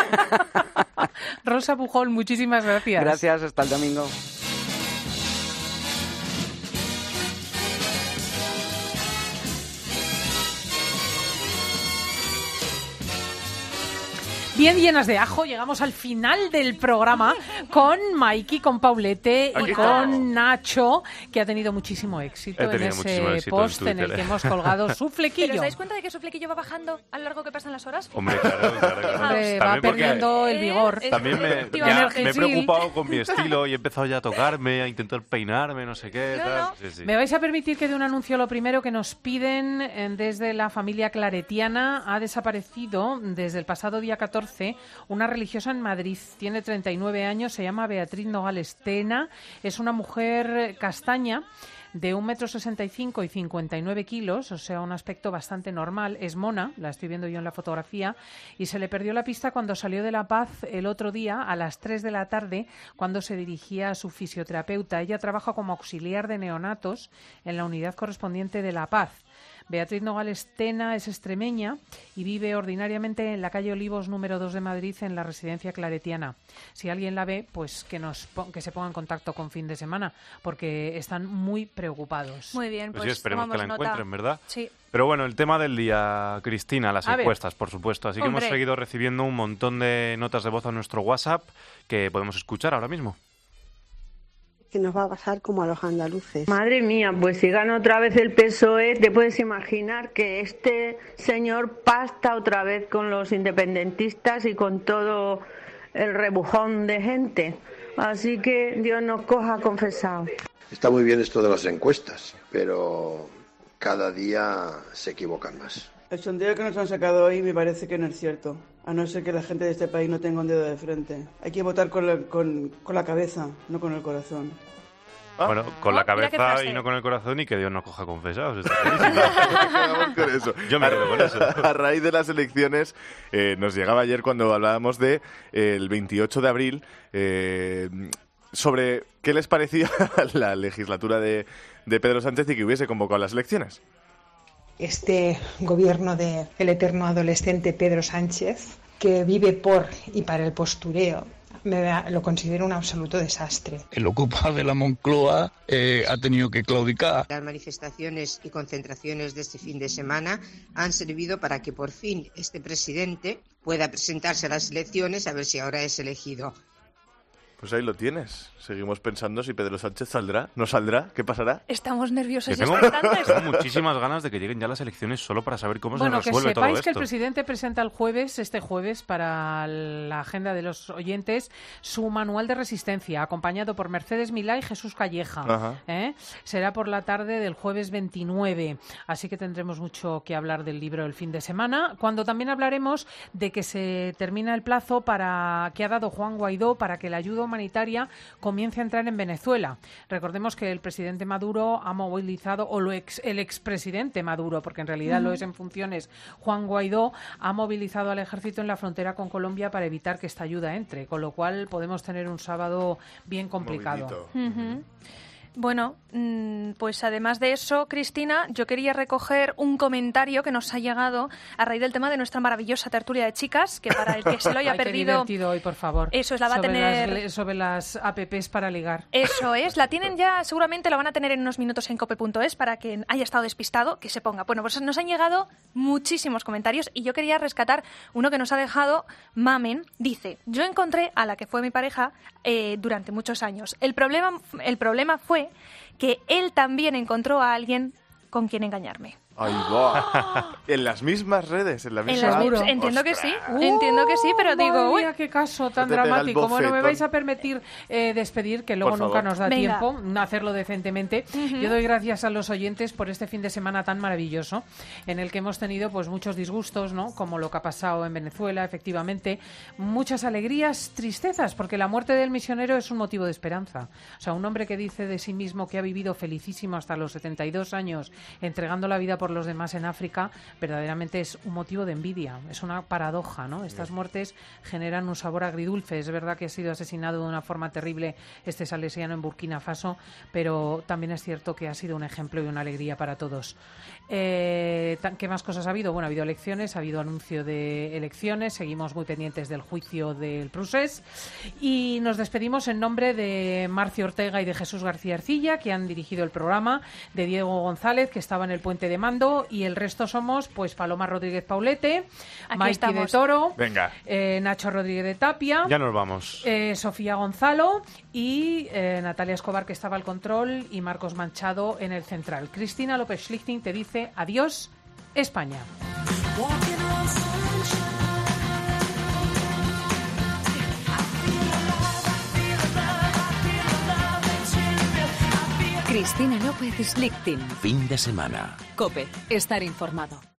Rosa Pujol, muchísimas gracias. Gracias, hasta el domingo. Bien llenas de ajo, llegamos al final del programa con Maiki, con Paulete y Aquí con estamos. Nacho, que ha tenido muchísimo éxito He en tenido ese muchísimo éxito en post en, el Twitter. que hemos colgado su ¿Pero flequillo. os dais cuenta de que su flequillo va bajando a lo largo que pasan las horas? Hombre, claro, claro, claro. Hombre, va También porque- perdiendo el Eh, vigor. es- También me, Efectivamente. ya me he Energisil. preocupado con mi estilo y he empezado ya a tocarme, a intentar peinarme, no sé qué. No, tal. no. Sí, sí. Me vais a permitir que dé un anuncio lo primero que nos piden eh, desde la familia claretiana. Ha desaparecido desde el pasado día catorce una religiosa en Madrid. Tiene treinta y nueve años, se llama Beatriz Nogales Tena. Es una mujer castaña de un metro sesenta y cinco y cincuenta y nueve kilos, o sea, un aspecto bastante normal. Es mona, la estoy viendo yo en la fotografía, y se le perdió la pista cuando salió de La Paz el otro día a las tres de la tarde, cuando se dirigía a su fisioterapeuta. Ella trabaja como auxiliar de neonatos en la unidad correspondiente de La Paz. Beatriz Nogales Tena es extremeña y vive ordinariamente en la calle Olivos número dos de Madrid, en la residencia claretiana. Si alguien la ve, pues que nos que se ponga en contacto con Fin de Semana, porque están muy preocupados. Muy bien, Pues, pues, sí, esperemos que la tomamos encuentren, nota. ¿verdad? Sí. Pero bueno, el tema del día, Cristina, las A ver. encuestas, por supuesto. Así que Hombre. hemos seguido recibiendo un montón de notas de voz a nuestro WhatsApp que podemos escuchar ahora mismo. Que nos va a pasar como a los andaluces. Madre mía, pues si gana otra vez el P S O E, te puedes imaginar que este señor pacta otra vez con los independentistas y con todo el rebujón de gente. Así que Dios nos coja confesado. Está muy bien esto de las encuestas, pero cada día se equivocan más. El sondeo que nos han sacado hoy me parece que no es cierto, a no ser que la gente de este país no tenga un dedo de frente. Hay que votar con la, con, con la cabeza, no con el corazón. Bueno, con Oh, la mira qué cabeza frase. y no con el corazón, y que Dios nos coja confesados. Está clarísimo. Con eso. Yo me quedo con eso. A raíz de las elecciones, eh, nos llegaba ayer cuando hablábamos de eh, el veintiocho de abril, eh, sobre qué les parecía la legislatura de, de Pedro Sánchez y que hubiese convocado las elecciones. Este gobierno del eterno adolescente Pedro Sánchez, que vive por y para el postureo, me da- lo considero un absoluto desastre. El ocupado de la Moncloa eh, ha tenido que claudicar. Las manifestaciones y concentraciones de este fin de semana han servido para que por fin este presidente pueda presentarse a las elecciones, a ver si ahora es elegido. Pues ahí lo tienes. Seguimos pensando si Pedro Sánchez saldrá, no saldrá, ¿qué pasará? Estamos nerviosos Que y tengo, expectantes. tengo muchísimas ganas de que lleguen ya las elecciones solo para saber cómo Bueno, se que resuelve todo sepáis esto. que el presidente presenta el jueves, este jueves, para la agenda de los oyentes, su manual de resistencia, acompañado por Mercedes Milá y Jesús Calleja. Ajá. ¿eh? Será por la tarde del jueves veintinueve, así que tendremos mucho que hablar del libro el fin de semana, cuando también hablaremos de que se termina el plazo para que ha dado Juan Guaidó para que la ayuda humanitaria comience a entrar en Venezuela. Recordemos que el presidente Maduro ha movilizado, o lo ex, el expresidente Maduro, porque en realidad Ujú. lo es en funciones, Juan Guaidó, ha movilizado al ejército en la frontera con Colombia para evitar que esta ayuda entre, con lo cual podemos tener un sábado bien complicado. Ujú. Bueno, mm, pues además de eso, Cristina, yo quería recoger un comentario que nos ha llegado a raíz del tema de nuestra maravillosa tertulia de chicas, que para el que se lo haya Ay, qué perdido... divertido hoy, por favor. Eso es, la va a Sobre tener- las- sobre las apps para ligar. Eso es, la tienen ya, seguramente la van a tener en unos minutos en cope punto es para quien haya estado despistado, que se ponga. Bueno, pues nos han llegado muchísimos comentarios y yo quería rescatar uno que nos ha dejado Mamen. Dice, yo encontré a la que fue mi pareja eh, durante muchos años. El problema, el problema fue que él también encontró a alguien con quien engañarme. Ahí va. En las mismas redes, en la En misma... las mismas- entiendo que sí, entiendo que sí, pero digo, Madre uy, mía, qué caso tan Te pega el dramático. Bueno, me bofetón. vais a permitir eh, despedir, que luego Por nunca favor. nos da Venga. tiempo hacerlo decentemente. Ujú. Yo doy gracias a los oyentes por este fin de semana tan maravilloso, en el que hemos tenido pues muchos disgustos, ¿no? Como lo que ha pasado en Venezuela, efectivamente, muchas alegrías, tristezas, porque la muerte del misionero es un motivo de esperanza. O sea, un hombre que dice de sí mismo que ha vivido felicísimo hasta los setenta y dos años, entregando la vida por los demás en África, verdaderamente es un motivo de envidia, es una paradoja, ¿no? Estas muertes generan un sabor agridulce. Es verdad que ha sido asesinado de una forma terrible este salesiano en Burkina Faso, pero también es cierto que ha sido un ejemplo y una alegría para todos. Eh, tan- ¿Qué más cosas ha habido? Bueno, ha habido elecciones, ha habido anuncio de elecciones, seguimos muy pendientes del juicio del Prusés y nos despedimos en nombre de Marcio Ortega y de Jesús García Ercilla, que han dirigido el programa, de Diego González, que estaba en el puente de mando, y el resto somos pues Paloma Rodríguez Paulete, Aquí Maiki de estamos. Toro, Venga, eh, Nacho Rodríguez de Tapia, ya nos vamos. eh, Sofía Gonzalo y eh, Natalia Escobar, que estaba al control, y Marcos Manchado en el central. Cristina López Schlichting te dice adiós, España. Cristina López Schlichting. Fin de semana. Cope, estar informado.